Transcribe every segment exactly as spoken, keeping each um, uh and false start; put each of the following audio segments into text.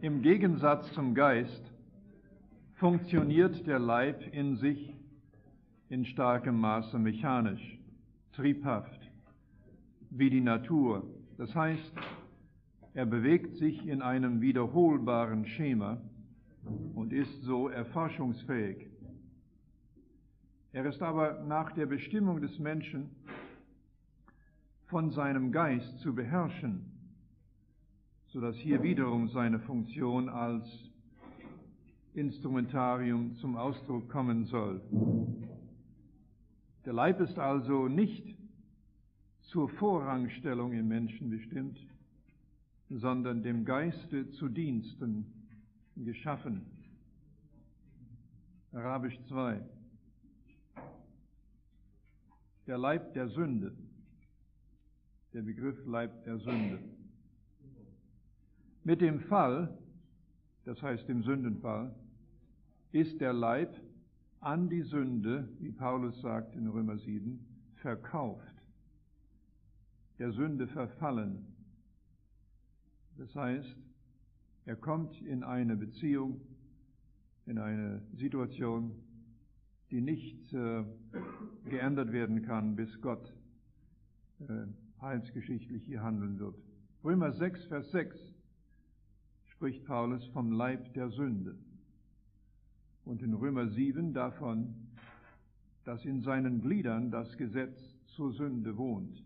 Im Gegensatz zum Geist funktioniert der Leib in sich in starkem Maße mechanisch, triebhaft, wie die Natur. Das heißt, er bewegt sich in einem wiederholbaren Schema und ist so erforschungsfähig. Er ist aber nach der Bestimmung des Menschen von seinem Geist zu beherrschen, sodass hier wiederum seine Funktion als Instrumentarium zum Ausdruck kommen soll. Der Leib ist also nicht zur Vorrangstellung im Menschen bestimmt, sondern dem Geiste zu Diensten geschaffen. Arabisch zwei. Der Leib der Sünde. Der Begriff Leib der Sünde. Mit dem Fall, das heißt dem Sündenfall, ist der Leib an die Sünde, wie Paulus sagt in Römer sieben, verkauft, der Sünde verfallen. Das heißt, er kommt in eine Beziehung, in eine Situation, die nicht äh, geändert werden kann, bis Gott äh, heilsgeschichtlich hier handeln wird. Römer sechs, Vers sechs spricht Paulus vom Leib der Sünde und in Römer sieben davon, dass in seinen Gliedern das Gesetz zur Sünde wohnt.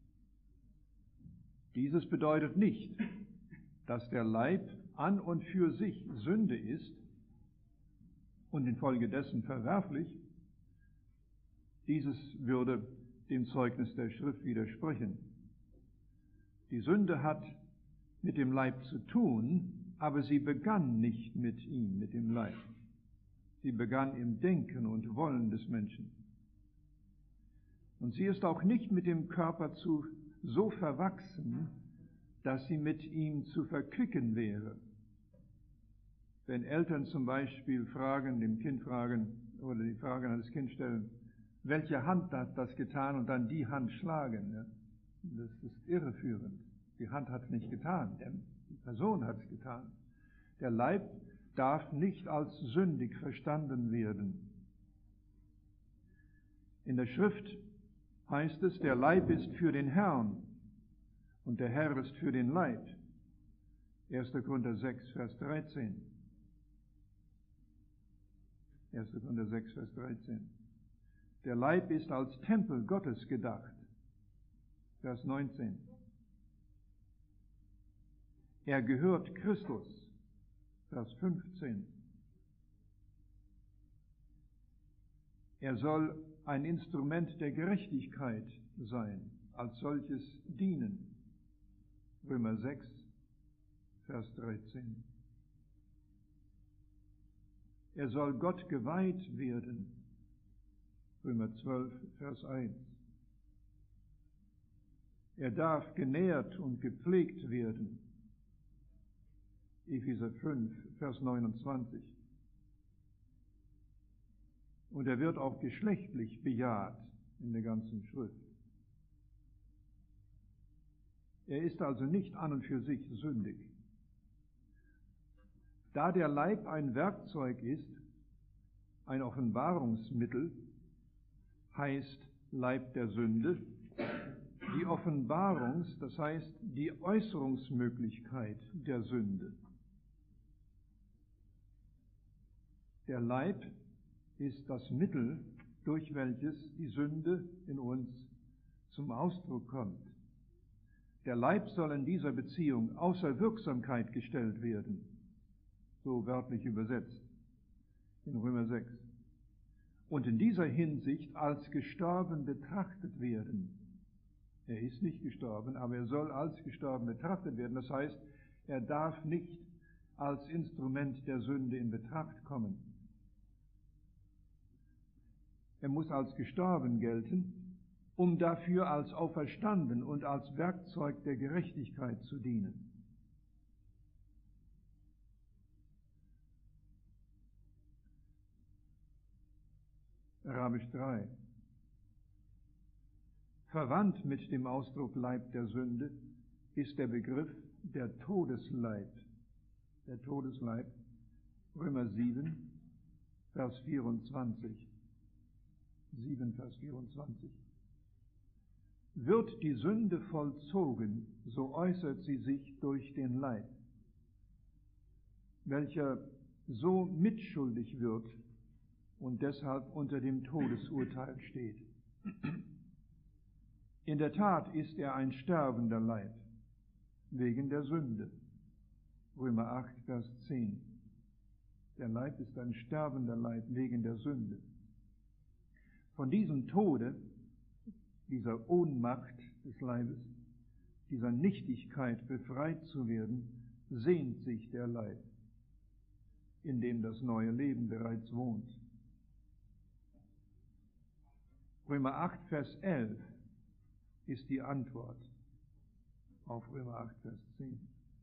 Dieses bedeutet nicht, dass der Leib an und für sich Sünde ist und infolgedessen verwerflich. Dieses würde dem Zeugnis der Schrift widersprechen. Die Sünde hat mit dem Leib zu tun, aber sie begann nicht mit ihm, mit dem Leib. Sie begann im Denken und Wollen des Menschen. Und sie ist auch nicht mit dem Körper zu, so verwachsen, dass sie mit ihm zu verquicken wäre. Wenn Eltern zum Beispiel fragen, dem Kind fragen, oder die Frage an das Kind stellen, welche Hand hat das getan und dann die Hand schlagen, ja? Das ist irreführend. Die Hand hat es nicht getan, die Person hat es getan. Der Leib darf nicht als sündig verstanden werden. In der Schrift heißt es, der Leib ist für den Herrn und der Herr ist für den Leib. erster Korinther sechs, Vers dreizehn. erster Korinther sechs, Vers dreizehn. Der Leib ist als Tempel Gottes gedacht. Vers neunzehn. Er gehört Christus. Vers fünfzehn. Er soll ein Instrument der Gerechtigkeit sein, als solches dienen. Römer sechs, Vers dreizehn. Er soll Gott geweiht werden. Römer zwölf, Vers eins. Er darf genährt und gepflegt werden. Epheser fünf, Vers neunundzwanzig. Und er wird auch geschlechtlich bejaht in der ganzen Schrift. Er ist also nicht an und für sich sündig. Da der Leib ein Werkzeug ist, ein Offenbarungsmittel, heißt Leib der Sünde, die Offenbarungs-, das heißt die Äußerungsmöglichkeit der Sünde. Der Leib ist das Mittel, durch welches die Sünde in uns zum Ausdruck kommt. Der Leib soll in dieser Beziehung außer Wirksamkeit gestellt werden, so wörtlich übersetzt in Römer sechs. Und in dieser Hinsicht als gestorben betrachtet werden. Er ist nicht gestorben, aber er soll als gestorben betrachtet werden. Das heißt, er darf nicht als Instrument der Sünde in Betracht kommen. Er muss als gestorben gelten, um dafür als auferstanden und als Werkzeug der Gerechtigkeit zu dienen. Arabisch drei. Verwandt mit dem Ausdruck Leib der Sünde ist der Begriff der Todesleib. der Todesleib, Römer sieben, Vers vierundzwanzig. sieben, Vers vierundzwanzig. Wird die Sünde vollzogen, so äußert sie sich durch den Leib, welcher so mitschuldig wird und deshalb unter dem Todesurteil steht. In der Tat ist er ein sterbender Leib, wegen der Sünde. Römer acht, Vers zehn. Der Leib ist ein sterbender Leib wegen der Sünde. Von diesem Tode, dieser Ohnmacht des Leibes, dieser Nichtigkeit befreit zu werden, sehnt sich der Leib, in dem das neue Leben bereits wohnt. Römer acht, Vers elf ist die Antwort auf Römer acht, Vers zehn.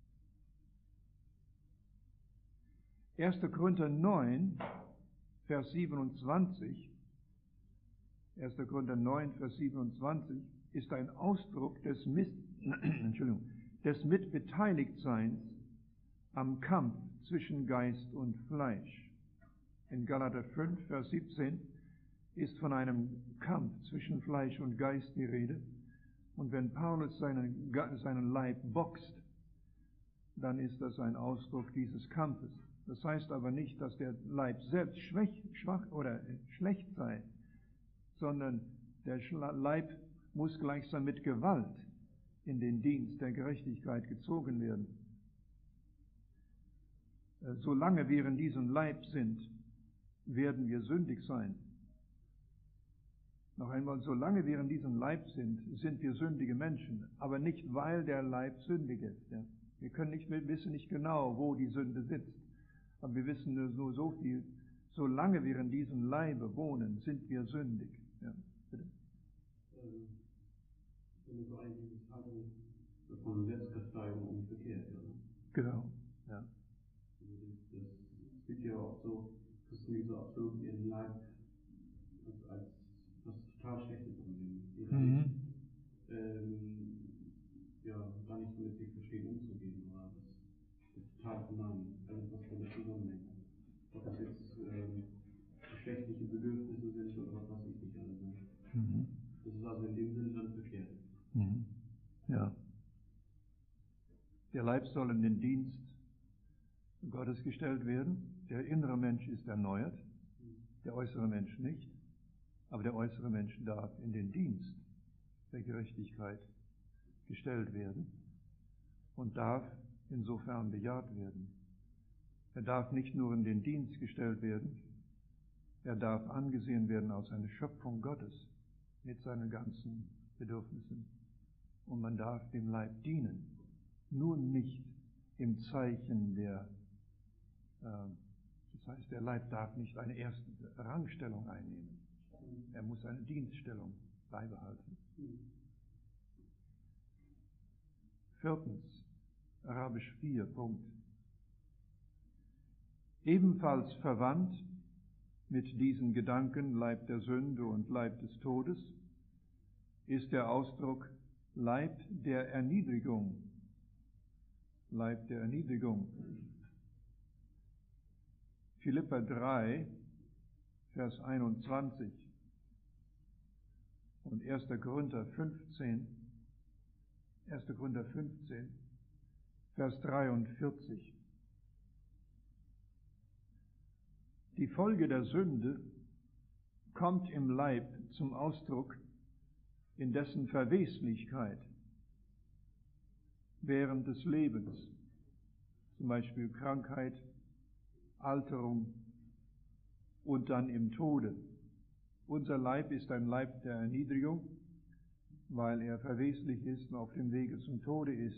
erster Korinther neun, Vers siebenundzwanzig, erster Korinther neun, Vers siebenundzwanzig ist ein Ausdruck des, Mis Entschuldigung, des Mitbeteiligtseins am Kampf zwischen Geist und Fleisch. In Galater fünf, Vers siebzehn ist von einem Kampf zwischen Fleisch und Geist die Rede. Und wenn Paulus seinen, seinen Leib boxt, dann ist das ein Ausdruck dieses Kampfes. Das heißt aber nicht, dass der Leib selbst schwach, schwach oder schlecht sei, sondern der Leib muss gleichsam mit Gewalt in den Dienst der Gerechtigkeit gezogen werden. Solange wir in diesem Leib sind, werden wir sündig sein. Noch einmal, solange wir in diesem Leib sind, sind wir sündige Menschen, aber nicht, weil der Leib sündig ist. Ja. Wir können nicht, wir wissen nicht genau, wo die Sünde sitzt, aber wir wissen nur so viel, solange wir in diesem Leibe wohnen, sind wir sündig. Ja, bitte. Ähm, wenn es so eigentlich ist, Haltung von Selbstkasteiung und verkehrt, ja. Genau, ja. Es gibt ja auch so Christen, die so absolut ihren Leib als, als was total Schlechtes umgehen. Die Mhm. ähm, ja, gar nicht mit sich verstehen umzugehen, oder das total verneinen, alles was damit zusammenhängt. Ob das jetzt ähm, geschlechtliche Bedürfnisse sind oder was weiß ich nicht alles. Mhm. Das ist also in dem Sinne dann verkehrt. Mhm. Ja. Der Leib soll in den Dienst Gottes gestellt werden. Der innere Mensch ist erneuert, der äußere Mensch nicht. Aber der äußere Mensch darf in den Dienst der Gerechtigkeit gestellt werden und darf insofern bejaht werden. Er darf nicht nur in den Dienst gestellt werden, er darf angesehen werden als eine Schöpfung Gottes mit seinen ganzen Bedürfnissen. Und man darf dem Leib dienen, nur nicht im Zeichen der, äh, das heißt, der Leib darf nicht eine erste Rangstellung einnehmen. Er muss eine Dienststellung beibehalten. Viertens, Arabisch vier, Punkt. Ebenfalls verwandt mit diesen Gedanken Leib der Sünde und Leib des Todes ist der Ausdruck Leib der Erniedrigung. Leib der Erniedrigung. Philipper drei, Vers einundzwanzig und erster Korinther fünfzehn, erster Korinther fünfzehn, Vers dreiundvierzig. Die Folge der Sünde kommt im Leib zum Ausdruck in dessen Verweslichkeit während des Lebens, zum Beispiel Krankheit, Alterung und dann im Tode. Unser Leib ist ein Leib der Erniedrigung, weil er verweslich ist und auf dem Wege zum Tode ist.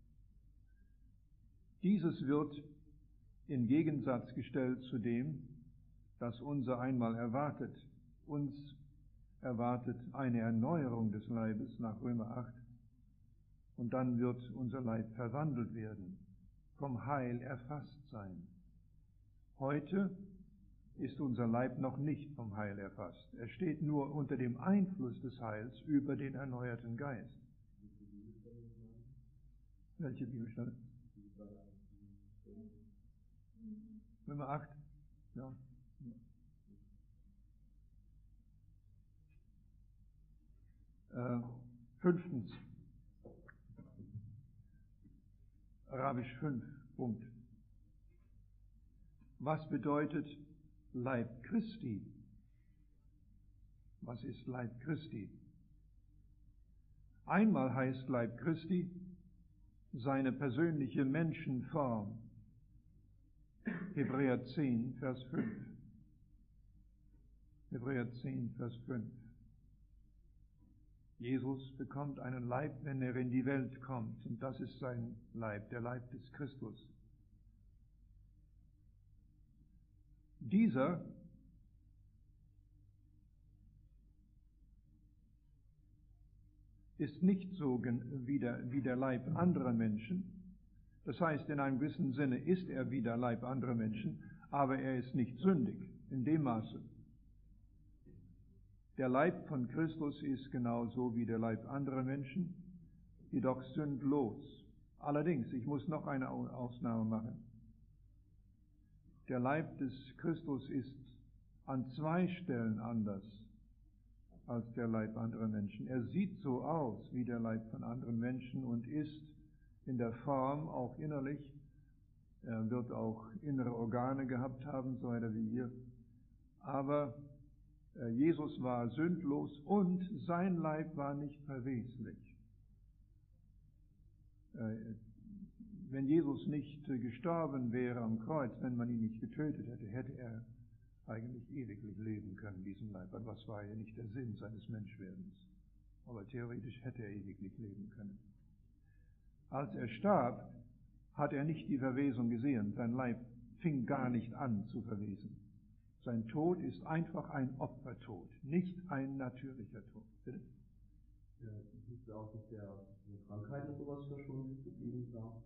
Dieses wird in Gegensatz gestellt zu dem, das unser einmal erwartet. Uns erwartet eine Erneuerung des Leibes nach Römer acht und dann wird unser Leib verwandelt werden, vom Heil erfasst sein. Heute ist unser Leib noch nicht vom Heil erfasst. Er steht nur unter dem Einfluss des Heils über den erneuerten Geist. Welche Bibelstelle? Römer acht, ja. Äh, fünftens, Arabisch fünf, Punkt. Was bedeutet Leib Christi? Was ist Leib Christi? Einmal heißt Leib Christi seine persönliche Menschenform. Hebräer zehn, Vers fünf. Hebräer zehn, Vers fünf. Jesus bekommt einen Leib, wenn er in die Welt kommt, und das ist sein Leib, der Leib des Christus. Dieser ist nicht so wie der, wie der Leib anderer Menschen. Das heißt, in einem gewissen Sinne ist er wie der Leib anderer Menschen, aber er ist nicht sündig in dem Maße. Der Leib von Christus ist genauso wie der Leib anderer Menschen, jedoch sündlos. Allerdings, ich muss noch eine Ausnahme machen. Der Leib des Christus ist an zwei Stellen anders als der Leib anderer Menschen. Er sieht so aus wie der Leib von anderen Menschen und ist in der Form auch innerlich. Er wird auch innere Organe gehabt haben, so weiter wie wir. Aber Jesus war sündlos und sein Leib war nicht verweslich. Wenn Jesus nicht gestorben wäre am Kreuz, wenn man ihn nicht getötet hätte, hätte er eigentlich ewiglich leben können, diesen Leib. Aber das war ja nicht der Sinn seines Menschwerdens. Aber theoretisch hätte er ewiglich leben können. Als er starb, hat er nicht die Verwesung gesehen. Sein Leib fing gar nicht an zu verwesen. Sein Tod ist einfach ein Opfertod, nicht ein natürlicher Tod. Bitte? Ja, es ist auch, dass der eine Krankheit und sowas verschwunden geblieben war.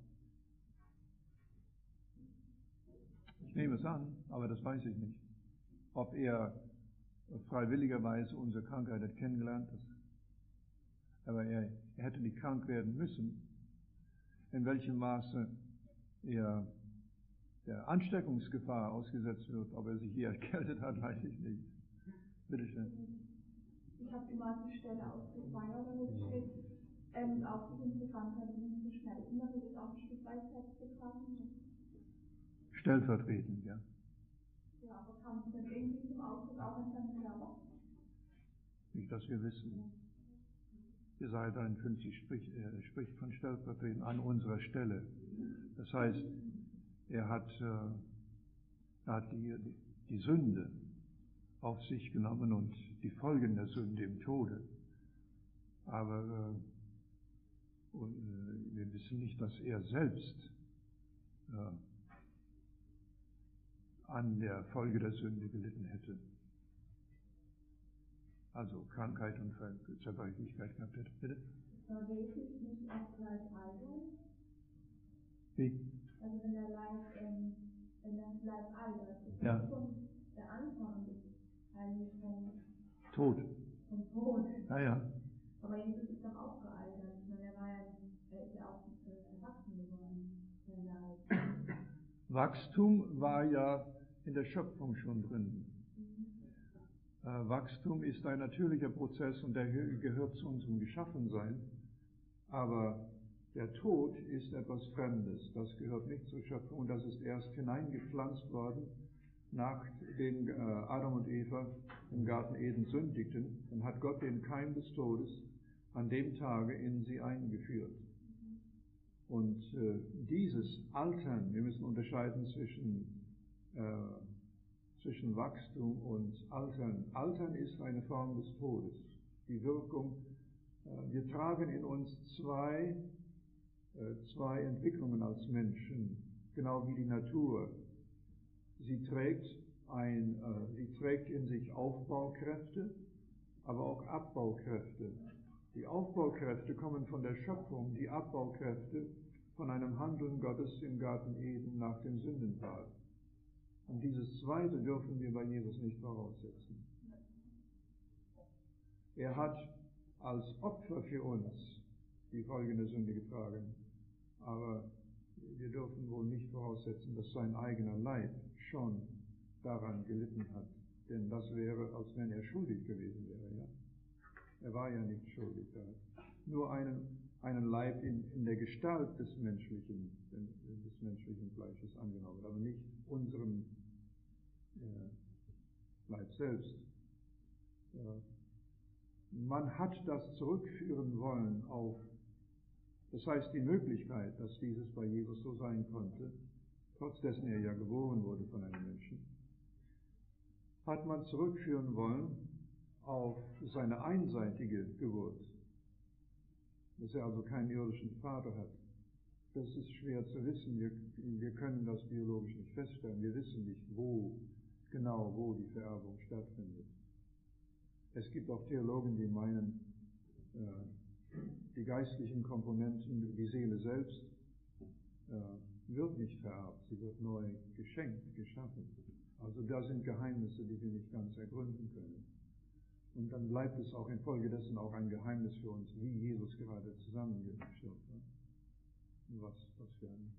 Ich nehme es an, aber das weiß ich nicht. Ob er freiwilligerweise unsere Krankheit hat kennengelernt hat. Aber er, er hätte nicht krank werden müssen. In welchem Maße er der Ansteckungsgefahr ausgesetzt wird, ob er sich hier erkältet hat, weiß ich nicht. Bitte schön. Ich habe immer die Stelle ausgefeiert, damit steht, ähm, auch für unsere Krankheit und unsere Schmerzen, damit es auch ein Stück weit festgetragen wird. Stellvertretend, ja. Ja, aber kam es dann irgendwie zum Ausdruck auch in seinem Körper? Nicht, dass wir wissen. Jesaja dreiundfünfzig spricht, äh, spricht von stellvertretend an unserer Stelle. Das heißt, er hat, äh, er hat die, die, die Sünde auf sich genommen und die Folgen der Sünde im Tode. Aber äh, und, äh, wir wissen nicht, dass er selbst äh, an der Folge der Sünde gelitten hätte. Also Krankheit und Zerbrechlichkeit gehabt hätte. Bitte? War Jesus nicht auch gleich altern? Wie? Also wenn der Leib, ähm, wenn das Leib altert, ist ja. das schon der Anfang eigentlich vom Tod. Vom Tod. Ja, ja. Aber Jesus ist doch auch gealtert. Ich meine, er war ja, er ist ja auch äh, erwachsen geworden, wenn er alt. Wachstum war ja in der Schöpfung schon drin. Mhm. Äh, Wachstum ist ein natürlicher Prozess und der gehört zu unserem Geschaffensein. Aber der Tod ist etwas Fremdes. Das gehört nicht zur Schöpfung und das ist erst hineingepflanzt worden, nachdem äh, Adam und Eva im Garten Eden sündigten. Dann hat Gott den Keim des Todes an dem Tage in sie eingeführt. Und äh, dieses Altern, wir müssen unterscheiden zwischen, äh, zwischen Wachstum und Altern. Altern ist eine Form des Todes. Die Wirkung, äh, wir tragen in uns zwei, äh, zwei Entwicklungen als Menschen, genau wie die Natur. Sie trägt, ein, äh, sie trägt in sich Aufbaukräfte, aber auch Abbaukräfte. Die Aufbaukräfte kommen von der Schöpfung, die Abbaukräfte von einem Handeln Gottes im Garten Eden nach dem Sündenfall. Und dieses Zweite dürfen wir bei Jesus nicht voraussetzen. Er hat als Opfer für uns die folgende Sünde getragen. Aber wir dürfen wohl nicht voraussetzen, dass sein eigener Leib schon daran gelitten hat. Denn das wäre, als wenn er schuldig gewesen wäre. Ja? Er war ja nicht schuldig. Er hat nur einen, einen Leib in, in der Gestalt des menschlichen, des menschlichen Fleisches angenommen, aber nicht unseren äh, Leib selbst. Äh, man hat das zurückführen wollen auf, das heißt die Möglichkeit, dass dieses bei Jesus so sein konnte, trotz dessen er ja geboren wurde von einem Menschen, hat man zurückführen wollen auf seine einseitige Geburt, dass er also keinen irdischen Vater hat. Das ist schwer zu wissen, wir, wir können das biologisch nicht feststellen, wir wissen nicht, wo, genau wo die Vererbung stattfindet. Es gibt auch Theologen, die meinen, äh, die geistlichen Komponenten, die Seele selbst, äh, wird nicht vererbt, sie wird neu geschenkt, geschaffen. Also da sind Geheimnisse, die wir nicht ganz ergründen können. Und dann bleibt es auch infolgedessen auch ein Geheimnis für uns, wie Jesus gerade zusammengestellt wird. Was, was für ein...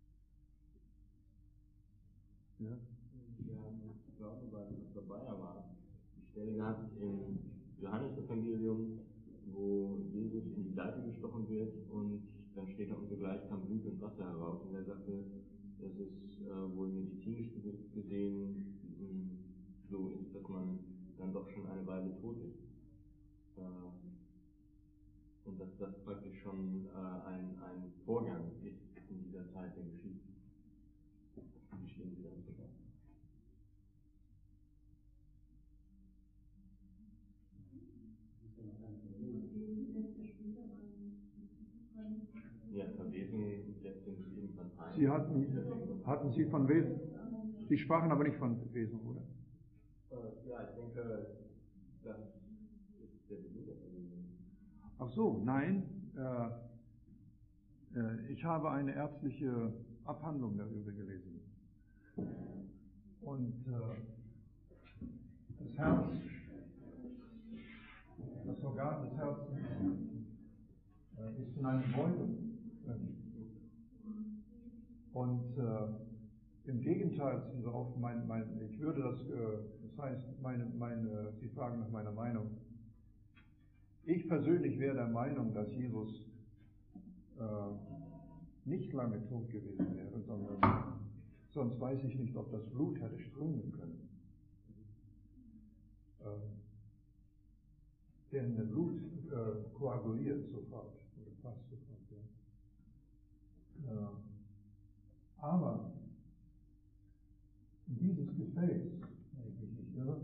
Ja? Wir haben jetzt gerade bei Pastor Bayer war, die Stelle gehabt im Johannesevangelium, wo Jesus in die Seite gestochen wird und dann steht da und sogleich kam Blut und Wasser heraus und er sagte, dass es äh, wohl medizinisch gesehen mh, so ist, dass man dann doch schon eine Weile tot ist. Äh, und dass das praktisch schon äh, ein, ein Vorgang ist in dieser Zeit, der geschieht. Wie stehen Sie dazu? Ja, Verwesung setzt uns irgendwann ein. Sie hatten, hatten Sie von Wesen? Sie sprachen aber nicht von Wesen, oder? Äh, ja, ich denke, das ist der Beginn der Verwesung. Ach so, nein. Äh, äh, ich habe eine ärztliche Abhandlung darüber gelesen. Und äh, das Herz, das Organ des Herzens äh, ist in einem Beutel. Und äh, im Gegenteil zu dieser Auf, mein, mein, ich würde das, äh, das heißt, meine, meine, Sie fragen nach meiner Meinung. Ich persönlich wäre der Meinung, dass Jesus äh, nicht lange tot gewesen wäre, sondern sonst weiß ich nicht, ob das Blut hätte strömen können. Ähm, denn das Blut äh, koaguliert sofort, oder fast sofort, ja. Äh, aber dieses Gefäß, wenn ich mich nicht irre,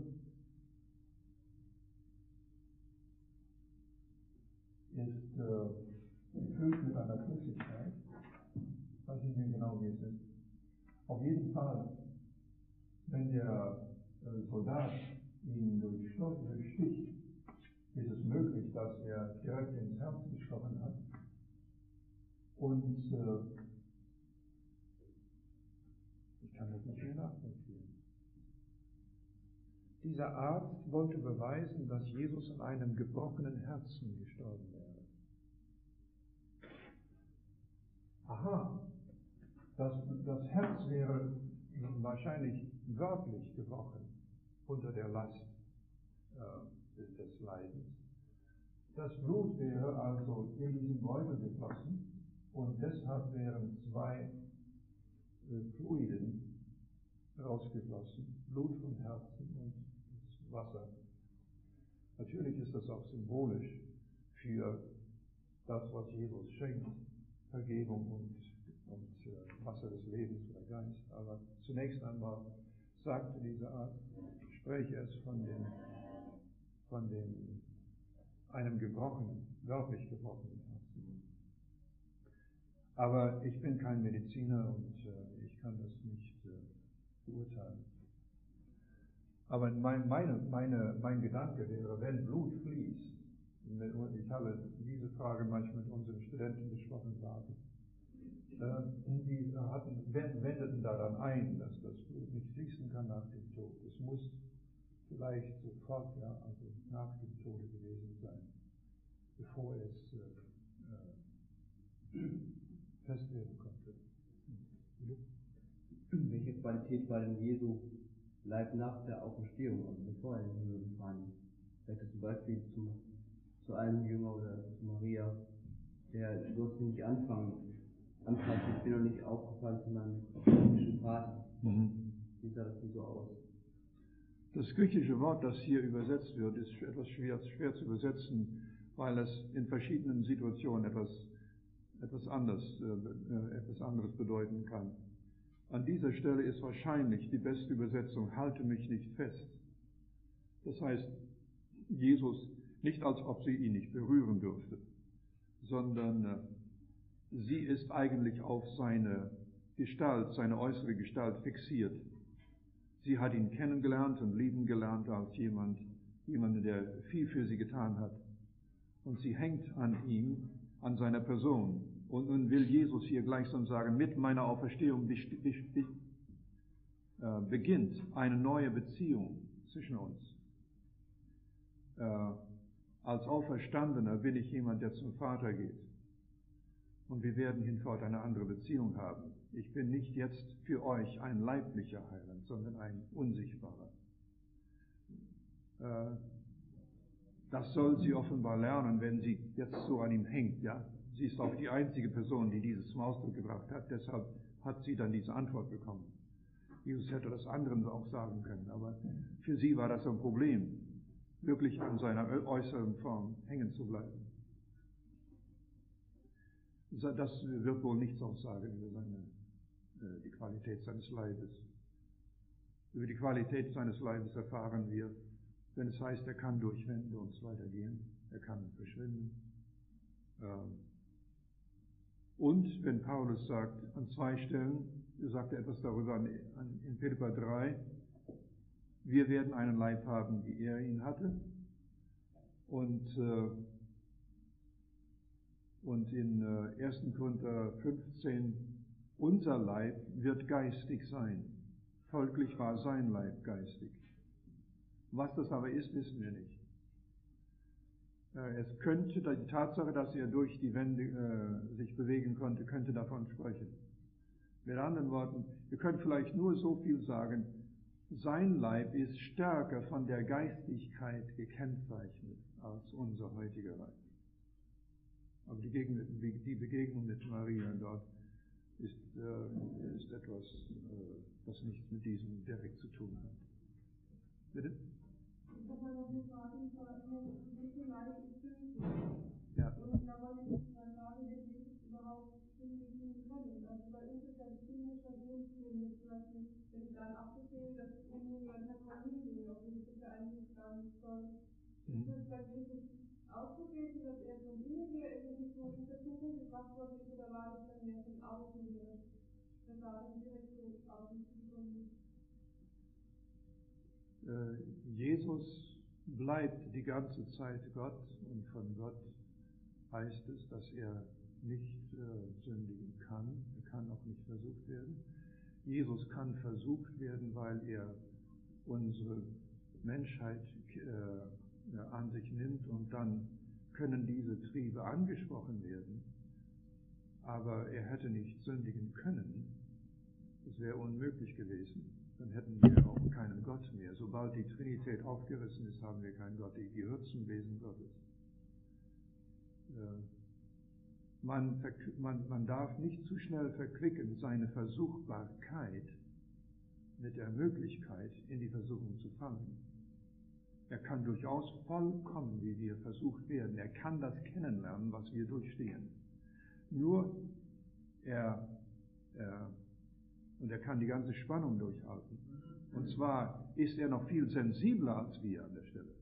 ist äh, gefüllt mit einer Flüssigkeit. Ich weiß nicht mehr genau, wie es ist. Auf jeden Fall, wenn der äh, Soldat ihn durchsticht, ist es möglich, dass er direkt ins Herz gestochen hat. Und äh, ich kann das nicht mehr nachvollziehen. Dieser Arzt wollte beweisen, dass Jesus an einem gebrochenen Herzen gestorben wäre. Aha, das, das Herz wäre wahrscheinlich wörtlich gebrochen unter der Last äh, des, des Leidens. Das Blut wäre also in diesen Beutel geflossen und deshalb wären zwei äh, Fluiden rausgeflossen, Blut vom Herzen und das Wasser. Natürlich ist das auch symbolisch für das, was Jesus schenkt, Vergebung und, und äh, Wasser des Lebens oder Geist. Aber zunächst einmal sagte dieser Arzt, spreche es von dem, von dem, einem gebrochenen, wörtlich gebrochenen Herzen. Aber ich bin kein Mediziner und äh, ich kann das nicht äh, beurteilen. Aber mein, meine, meine, mein Gedanke wäre, wenn Blut fließt, ich habe diese Frage manchmal mit unseren Studenten besprochen, die hatten, wendeten daran ein, dass das Blut nicht fließen kann nach dem Tod. Es muss vielleicht sofort, ja, also nach dem Tode gewesen sein, bevor es äh, äh, fest werden konnte. welche Qualität war denn Jesu Leib nach der Auferstehung, also bevor er in den Himmel gefahren ist? Vielleicht zum Beispiel zu, zu einem Jünger oder zu Maria, der durfte nicht anfangen, anfangen, ich bin noch nicht aufgefallen zu meinem himmlischen Vater. Mhm. Wie sah das denn so aus? Das griechische Wort, das hier übersetzt wird, ist etwas schwer, schwer zu übersetzen, weil es in verschiedenen Situationen etwas, etwas, anders, äh, etwas anderes bedeuten kann. An dieser Stelle ist wahrscheinlich die beste Übersetzung, halte mich nicht fest. Das heißt, Jesus, nicht als ob sie ihn nicht berühren dürfte, sondern äh, sie ist eigentlich auf seine Gestalt, seine äußere Gestalt fixiert. Sie hat ihn kennengelernt und lieben gelernt als jemand, jemanden, der viel für sie getan hat. Und sie hängt an ihm, an seiner Person. Und nun will Jesus hier gleichsam sagen, mit meiner Auferstehung beginnt eine neue Beziehung zwischen uns. Als Auferstandener bin ich jemand, der zum Vater geht. Und wir werden hinfort eine andere Beziehung haben. Ich bin nicht jetzt für euch ein leiblicher Heiland, sondern ein unsichtbarer. Das soll sie offenbar lernen, wenn sie jetzt so an ihm hängt, ja. Sie ist auch die einzige Person, die dieses zum Ausdruck gebracht hat, deshalb hat sie dann diese Antwort bekommen. Jesus hätte das anderen auch sagen können, aber für sie war das ein Problem, wirklich an seiner äußeren Form hängen zu bleiben. Das wird wohl nichts aussagen über seine, die Qualität seines Leibes. Über die Qualität seines Leibes erfahren wir, wenn es heißt, er kann durch Wände und so weiter gehen, er kann verschwinden. Und wenn Paulus sagt, an zwei Stellen, er sagt etwas darüber in Philipper drei, wir werden einen Leib haben, wie er ihn hatte. Und, und in ersten Korinther fünfzehn, unser Leib wird geistig sein. Folglich war sein Leib geistig. Was das aber ist, wissen wir nicht. Es könnte, die Tatsache, dass er durch die Wände äh, sich bewegen konnte, könnte davon sprechen. Mit anderen Worten, wir können vielleicht nur so viel sagen, sein Leib ist stärker von der Geistigkeit gekennzeichnet als unser heutiger Leib. Aber die, Gegend, die Begegnung mit Maria dort ist, äh, ist etwas, äh, das nichts mit diesem direkt zu tun hat. Bitte? Ich habe mal noch eine Frage, welche Leib ist sündig? Ja. Und da wollte ich mal fragen, wird Jesus überhaupt sündigen können? Also bei uns ist ja die Sünde schon in uns drin, jetzt zum Beispiel, wenn ich dann abgesehen, dass es ungehört hat von Himmel, obwohl es ja eigentlich gar nicht soll. Ist das bei Jesus auch gewesen, dass er von innen her irgendwie so in Versuchung gebracht worden ist, oder war das dann mehr von außen, der Satan direkt so auf ihn zugekommen ist? Jesus bleibt die ganze Zeit Gott, und von Gott heißt es, dass er nicht äh, sündigen kann. Er kann auch nicht versucht werden. Jesus kann versucht werden, weil er unsere Menschheit äh, an sich nimmt, und dann können diese Triebe angesprochen werden. Aber er hätte nicht sündigen können. Das wäre unmöglich gewesen. Dann hätten wir auch keinen Gott mehr. Sobald die Trinität aufgerissen ist, haben wir keinen Gott. Die gehört zum Wesen Gottes. Man, man, man darf nicht zu schnell verquicken seine Versuchbarkeit mit der Möglichkeit, in die Versuchung zu fallen. Er kann durchaus vollkommen, wie wir versucht werden. Er kann das kennenlernen, was wir durchstehen. Nur er, er Und er kann die ganze Spannung durchhalten. Und zwar ist er noch viel sensibler als wir an der Stelle.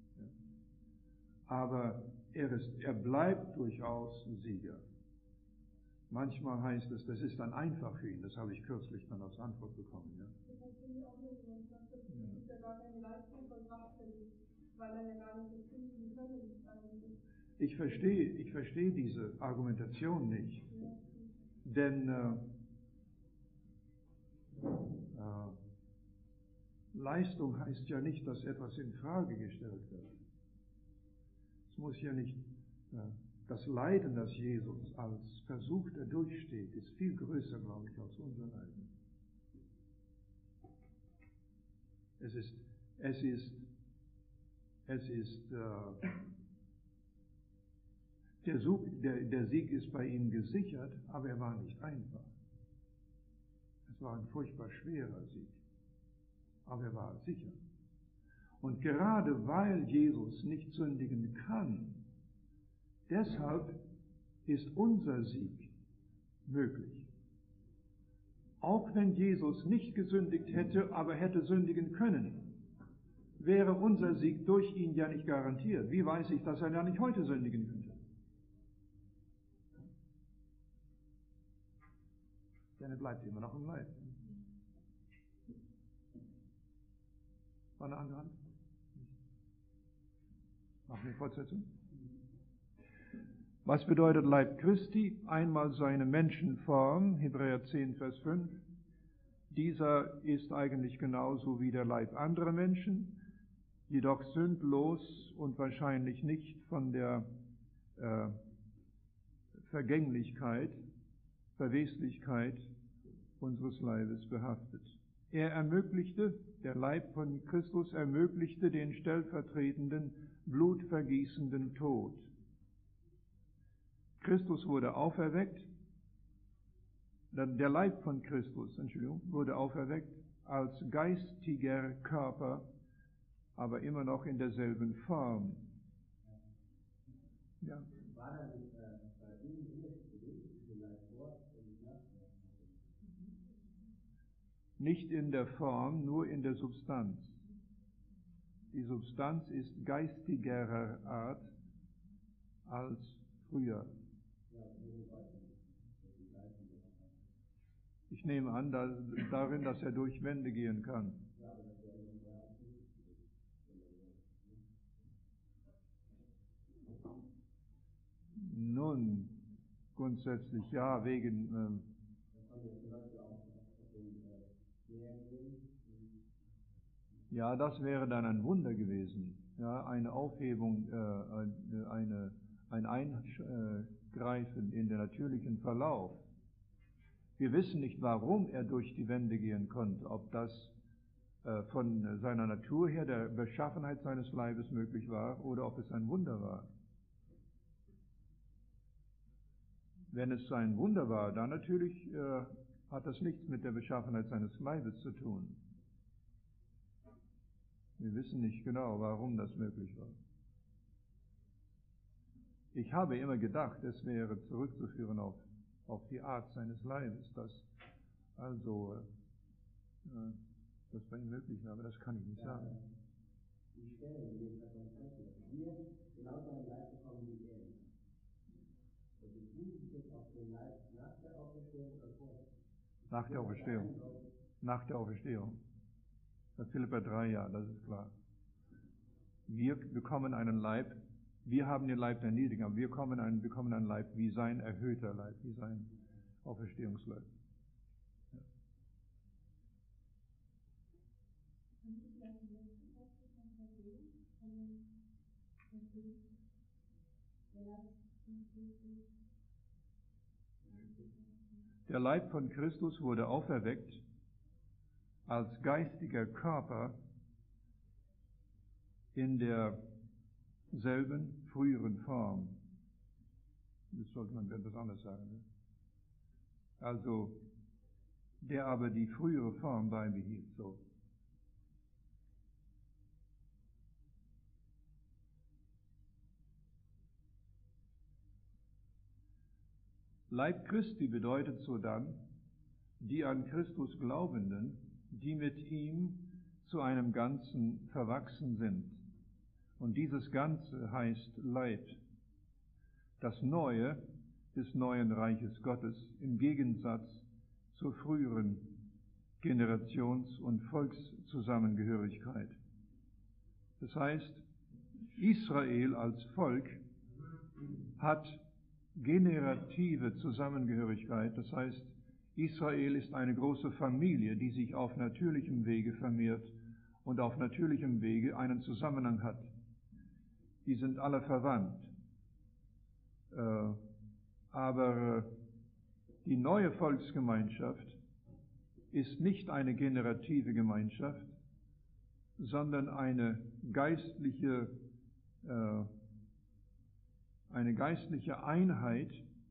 Aber er, ist, er bleibt durchaus Sieger. Manchmal heißt es, das ist dann einfach für ihn. Das habe ich kürzlich dann als Antwort bekommen. Ja. Das finde ich auch nicht so. Das ist ja gar keine Leistung von Kraftfällig, weil er ja gar nicht so finden können. Ich verstehe, ich verstehe diese Argumentation nicht. Denn äh, Äh, Leistung heißt ja nicht, dass etwas in Frage gestellt wird. Es muss ja nicht, äh, das Leiden, das Jesus als Versuchter durchsteht, ist viel größer, glaube ich, als unser Leiden. Es ist, es ist, es ist, äh, der, Sieg, der, der Sieg ist bei ihm gesichert, aber er war nicht einfach. Es war ein furchtbar schwerer Sieg, aber er war sicher. Und gerade weil Jesus nicht sündigen kann, deshalb ist unser Sieg möglich. Auch wenn Jesus nicht gesündigt hätte, aber hätte sündigen können, wäre unser Sieg durch ihn ja nicht garantiert. Wie weiß ich, dass er ja nicht heute sündigen könnte? Denn er bleibt immer noch im Leib. War eine andere Hand? Machen wir Fortsetzung? Was bedeutet Leib Christi? Einmal seine Menschenform, Hebräer zehn, Vers fünf. Dieser ist eigentlich genauso wie der Leib anderer Menschen, jedoch sündlos und wahrscheinlich nicht von der äh, Vergänglichkeit, Verweslichkeit unseres Leibes behaftet. Er ermöglichte, der Leib von Christus ermöglichte den stellvertretenden, blutvergießenden Tod. Christus wurde auferweckt, der Leib von Christus, Entschuldigung, wurde auferweckt als geistiger Körper, aber immer noch in derselben Form. Ja. War da nicht bei Ihnen Unterschied gewesen zwischen Leib vor und nach? Nicht in der Form, nur in der Substanz. Die Substanz ist geistigerer Art als früher. Ich nehme an, dass, darin, dass er durch Wände gehen kann. Nun, grundsätzlich ja, wegen... Ähm, ja, das wäre dann ein Wunder gewesen. Ja, eine Aufhebung, äh, eine, ein Eingreifen in den natürlichen Verlauf. Wir wissen nicht, warum er durch die Wände gehen konnte, ob das äh, von seiner Natur her, der Beschaffenheit seines Leibes möglich war, oder ob es ein Wunder war. Wenn es ein Wunder war, dann natürlich äh, hat das nichts mit der Beschaffenheit seines Leibes zu tun. Wir wissen nicht genau, warum das möglich war. Ich habe immer gedacht, es wäre zurückzuführen auf, auf die Art seines Leibes, dass also äh, das bei ihm möglich war, aber das kann ich nicht sagen. Die Stelle, in der wir genauso einen Leib bekommen wie er. Und bezieht sich jetzt auf den Leib nach der Auferstehung oder vorher? Nach der Auferstehung. Nach der Auferstehung. Das Philipper drei, ja, das ist klar. Wir bekommen einen Leib, wir haben den Leib der Niedrigen, aber wir bekommen einen, bekommen einen Leib wie sein erhöhter Leib, wie sein Auferstehungsleib. Ja. Der Leib von Christus wurde auferweckt als geistiger Körper in derselben früheren Form. Das sollte man etwas anders sagen. Ne? Also, der aber die frühere Form beibehielt, so. Leib Christi bedeutet so dann, die an Christus Glaubenden, die mit ihm zu einem Ganzen verwachsen sind. Und dieses Ganze heißt Leib, das Neue des neuen Reiches Gottes im Gegensatz zur früheren Generations- und Volkszusammengehörigkeit. Das heißt, Israel als Volk hat generative Zusammengehörigkeit, das heißt, Israel ist eine große Familie, die sich auf natürlichem Wege vermehrt und auf natürlichem Wege einen Zusammenhang hat. Die sind alle verwandt. Äh, aber die neue Volksgemeinschaft ist nicht eine generative Gemeinschaft, sondern eine geistliche, äh, eine geistliche Einheit,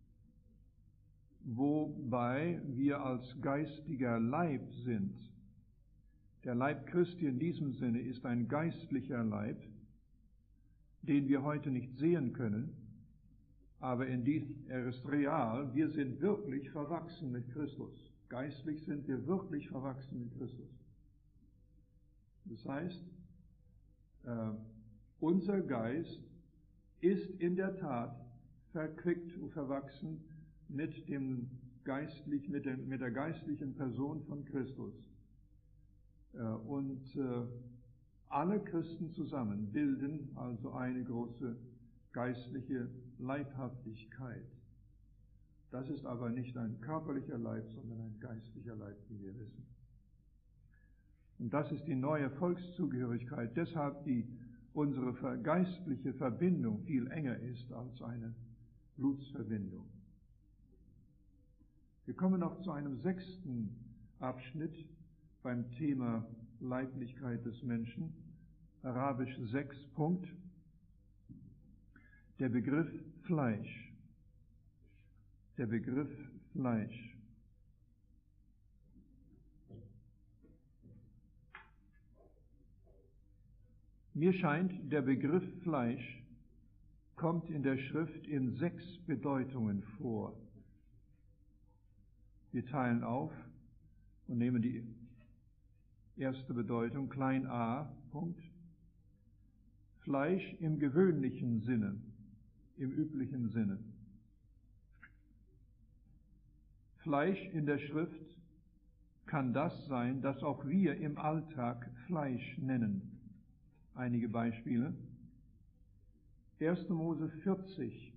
wobei wir als geistiger Leib sind. Der Leib Christi in diesem Sinne ist ein geistlicher Leib, den wir heute nicht sehen können, aber in dies, er ist real. Wir sind wirklich verwachsen mit Christus. Geistlich sind wir wirklich verwachsen mit Christus. Das heißt, äh, unser Geist ist in der Tat verquickt und verwachsen mit dem geistlich, mit, dem, mit der geistlichen Person von Christus. Äh, und äh, alle Christen zusammen bilden also eine große geistliche Leibhaftigkeit. Das ist aber nicht ein körperlicher Leib, sondern ein geistlicher Leib, wie wir wissen. Und das ist die neue Volkszugehörigkeit, deshalb die unsere geistliche Verbindung viel enger ist als eine Blutsverbindung. Wir kommen noch zu einem sechsten Abschnitt beim Thema Leiblichkeit des Menschen, Arabisch sechs Punkt, der Begriff Fleisch. Der Begriff Fleisch. Mir scheint, der Begriff Fleisch kommt in der Schrift in sechs Bedeutungen vor. Wir teilen auf und nehmen die erste Bedeutung, klein a, Punkt. Fleisch im gewöhnlichen Sinne, im üblichen Sinne. Fleisch in der Schrift kann das sein, das auch wir im Alltag Fleisch nennen. Einige Beispiele. erster Mose vierzig,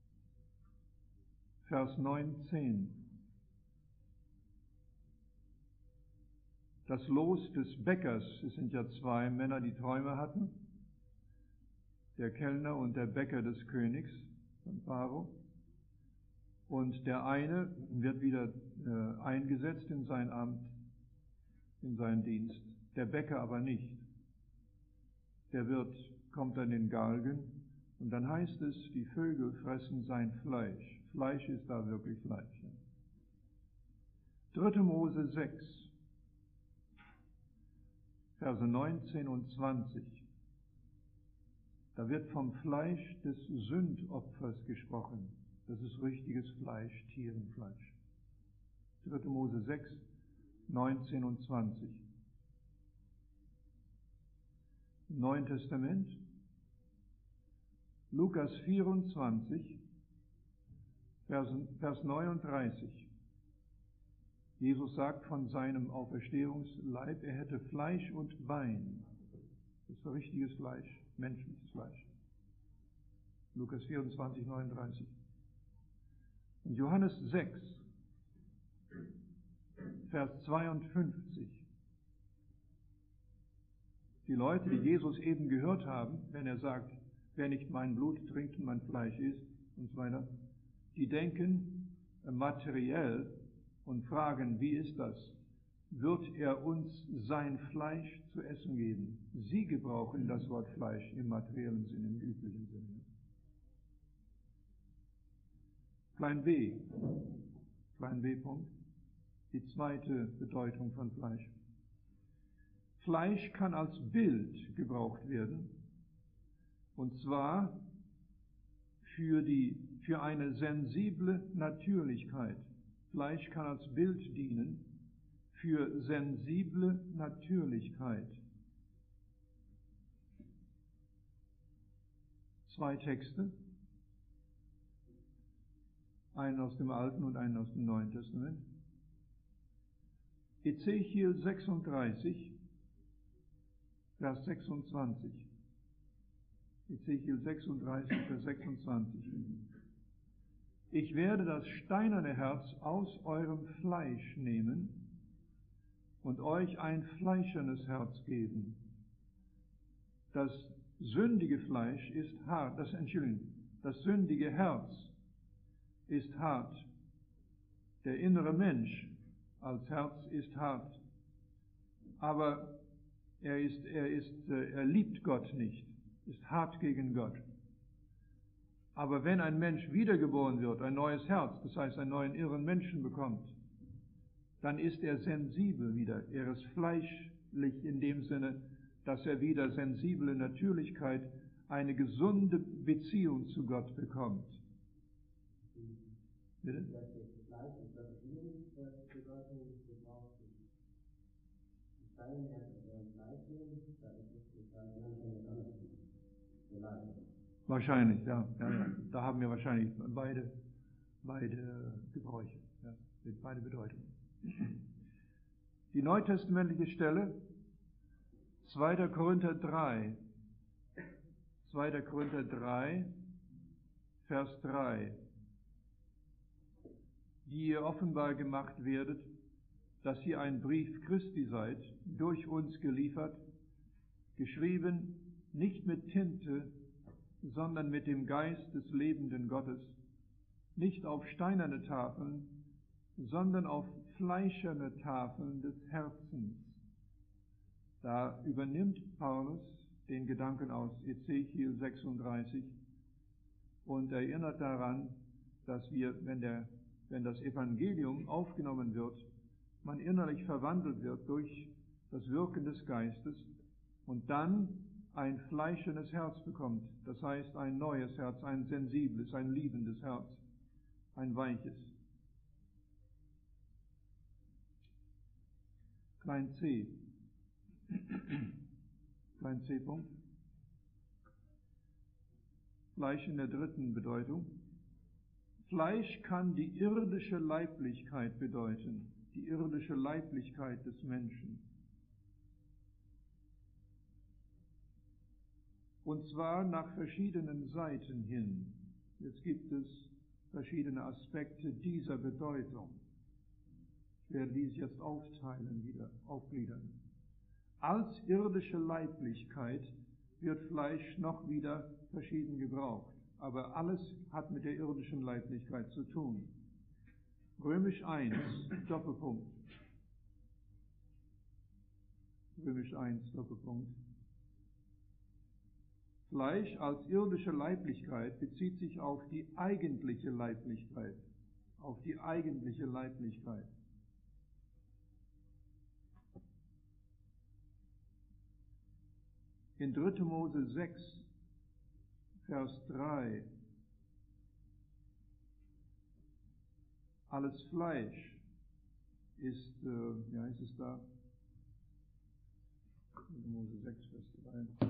Vers neunzehn. Das Los des Bäckers, es sind ja zwei Männer, die Träume hatten, der Kellner und der Bäcker des Königs von Pharao. Und der eine wird wieder äh, eingesetzt in sein Amt, in seinen Dienst, der Bäcker aber nicht. Der wird, kommt an den Galgen und dann heißt es, die Vögel fressen sein Fleisch. Fleisch ist da wirklich Fleisch. dritter Mose sechs, Verse neunzehn und zwanzig. Da wird vom Fleisch des Sündopfers gesprochen. Das ist richtiges Fleisch, Tierenfleisch. dritter Mose sechs, neunzehn und zwanzig. Im Neuen Testament, Lukas vierundzwanzig, Vers, Vers neununddreißig. Jesus sagt von seinem Auferstehungsleib, er hätte Fleisch und Bein. Das ist richtiges Fleisch, menschliches Fleisch. Lukas vierundzwanzig, neununddreißig. Und Johannes sechs, Vers zweiundfünfzig. Die Leute, die Jesus eben gehört haben, wenn er sagt, wer nicht mein Blut trinkt und mein Fleisch isst und so weiter, die denken materiell und fragen, wie ist das? Wird er uns sein Fleisch zu essen geben? Sie gebrauchen das Wort Fleisch im materiellen Sinne, im üblichen Sinne. Klein b, klein b Punkt, die zweite Bedeutung von Fleisch. Fleisch kann als Bild gebraucht werden, und zwar für, die, für eine sensible Natürlichkeit. Fleisch kann als Bild dienen für sensible Natürlichkeit. Zwei Texte, einen aus dem Alten und einen aus dem Neuen Testament. Ezechiel sechsunddreißig, Vers sechsundzwanzig. Ezechiel sechsunddreißig, Vers sechsundzwanzig. Ich werde das steinerne Herz aus eurem Fleisch nehmen und euch ein fleischernes Herz geben. Das sündige Fleisch ist hart, das, Entschuldigung, das sündige Herz ist hart. Der innere Mensch als Herz ist hart. Aber Er ist, er ist, er liebt Gott nicht, ist hart gegen Gott. Aber wenn ein Mensch wiedergeboren wird, ein neues Herz, das heißt einen neuen irren Menschen bekommt, dann ist er sensibel wieder. Er ist fleischlich in dem Sinne, dass er wieder sensible Natürlichkeit, eine gesunde Beziehung zu Gott bekommt. Bitte? Wahrscheinlich, ja, ja, ja. Da haben wir wahrscheinlich beide, beide Gebräuche, ja, beide Bedeutungen. Die neutestamentliche Stelle, zweiter Korinther drei, zweiter Korinther drei, Vers drei, die ihr offenbar gemacht werdet, dass ihr ein Brief Christi seid, durch uns geliefert, geschrieben nicht mit Tinte, sondern mit dem Geist des lebenden Gottes, nicht auf steinerne Tafeln, sondern auf fleischerne Tafeln des Herzens. Da übernimmt Paulus den Gedanken aus Ezechiel sechsunddreißig und erinnert daran, dass wir, wenn, der, wenn das Evangelium aufgenommen wird, man innerlich verwandelt wird durch das Wirken des Geistes und dann ein fleischernes Herz bekommt. Das heißt ein neues Herz, ein sensibles, ein liebendes Herz, ein weiches. Klein c. Klein c. Punkt. Fleisch in der dritten Bedeutung. Fleisch kann die irdische Leiblichkeit bedeuten, die irdische Leiblichkeit des Menschen. Und zwar nach verschiedenen Seiten hin. Jetzt gibt es verschiedene Aspekte dieser Bedeutung. Ich werde dies jetzt aufteilen, wieder aufgliedern. Als irdische Leiblichkeit wird Fleisch noch wieder verschieden gebraucht. Aber alles hat mit der irdischen Leiblichkeit zu tun. Römisch eins, Doppelpunkt. Römisch eins, Doppelpunkt. Fleisch als irdische Leiblichkeit bezieht sich auf die eigentliche Leiblichkeit. Auf die eigentliche Leiblichkeit. In dritter Mose sechs, Vers drei. Alles Fleisch ist, äh, ja, ist es da? dritter Mose sechs, Vers drei.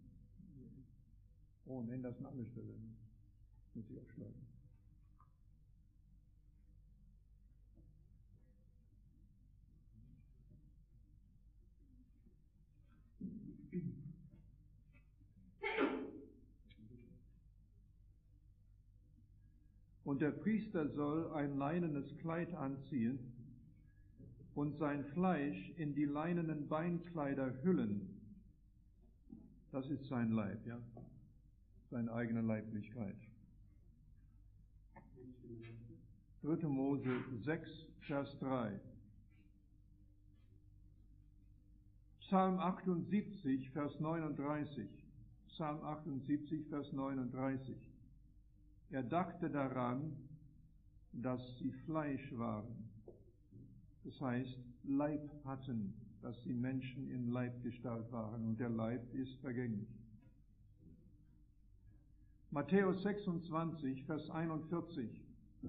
Oh, nein, das ist eine andere Stelle. Muss ich aufschlagen. Und der Priester soll ein leinenes Kleid anziehen und sein Fleisch in die leinenen Beinkleider hüllen. Das ist sein Leib, ja, seine eigene Leiblichkeit. dritter Mose sechs, Vers drei. Psalm achtundsiebzig, Vers neununddreißig. Psalm achtundsiebzig, Vers neununddreißig. Er dachte daran, dass sie Fleisch waren. Das heißt, Leib hatten, dass sie Menschen in Leibgestalt waren und der Leib ist vergänglich. Matthäus sechsundzwanzig, Vers einundvierzig.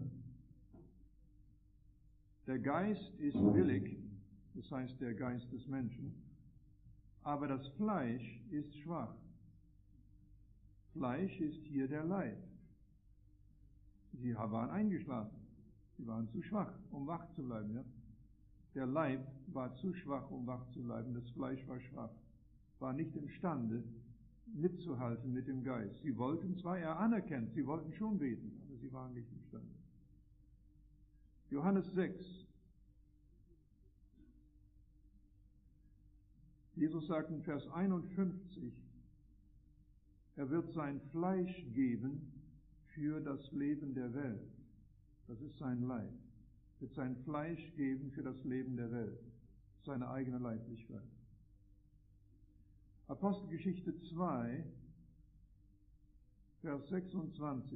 Der Geist ist willig, das heißt der Geist des Menschen, aber das Fleisch ist schwach. Fleisch ist hier der Leib. Sie waren eingeschlafen. Sie waren zu schwach, um wach zu bleiben. Ja? Der Leib war zu schwach, um wach zu bleiben. Das Fleisch war schwach. War nicht imstande, mitzuhalten mit dem Geist. Sie wollten zwar, er anerkennt, sie wollten schon beten, aber sie waren nicht imstande. Johannes sechs. Jesus sagt in Vers einundfünfzig, er wird sein Fleisch geben für das Leben der Welt. Das ist sein Leib. Er wird sein Fleisch geben für das Leben der Welt. Seine eigene Leiblichkeit. Apostelgeschichte zwei, Vers sechsundzwanzig.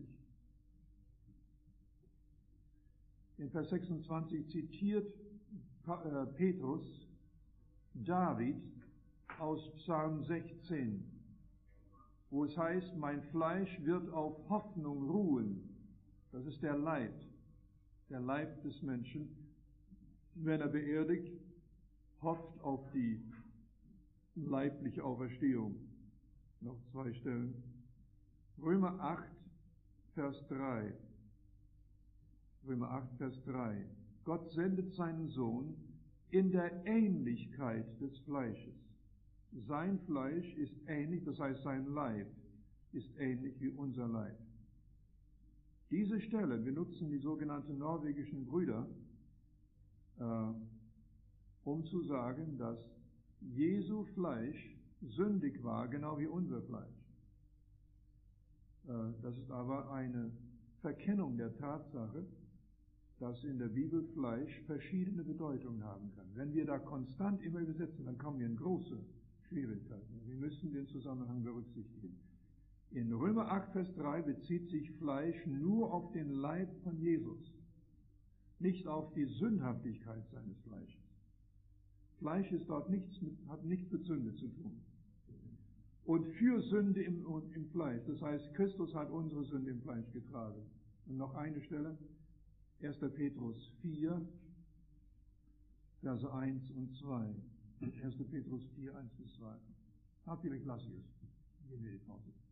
In Vers sechsundzwanzig zitiert Petrus David aus Psalm sechzehn, wo es heißt, mein Fleisch wird auf Hoffnung ruhen. Das ist der Leib, der Leib des Menschen. Wenn er beerdigt, hofft auf die leibliche Auferstehung. Noch zwei Stellen. Römer acht, Vers drei. Römer acht, Vers drei. Gott sendet seinen Sohn in der Ähnlichkeit des Fleisches. Sein Fleisch ist ähnlich, das heißt sein Leib ist ähnlich wie unser Leib. Diese Stelle benutzen die sogenannten norwegischen Brüder, äh, um zu sagen, dass Jesu Fleisch sündig war, genau wie unser Fleisch. Äh, das ist aber eine Verkennung der Tatsache, dass in der Bibel Fleisch verschiedene Bedeutungen haben kann. Wenn wir da konstant immer übersetzen, dann kommen wir in große Schwierigkeiten. Wir müssen den Zusammenhang berücksichtigen. In Römer acht, Vers drei bezieht sich Fleisch nur auf den Leib von Jesus, nicht auf die Sündhaftigkeit seines Fleisches. Fleisch ist dort nichts mit, hat nichts mit Sünde zu tun. Und für Sünde im, im Fleisch, das heißt, Christus hat unsere Sünde im Fleisch getragen. Und noch eine Stelle, erster Petrus vier, Verse eins und zwei. erster Petrus vier, eins bis zwei. Ah, vielleicht lasse ich es. Gehen wir die Pause.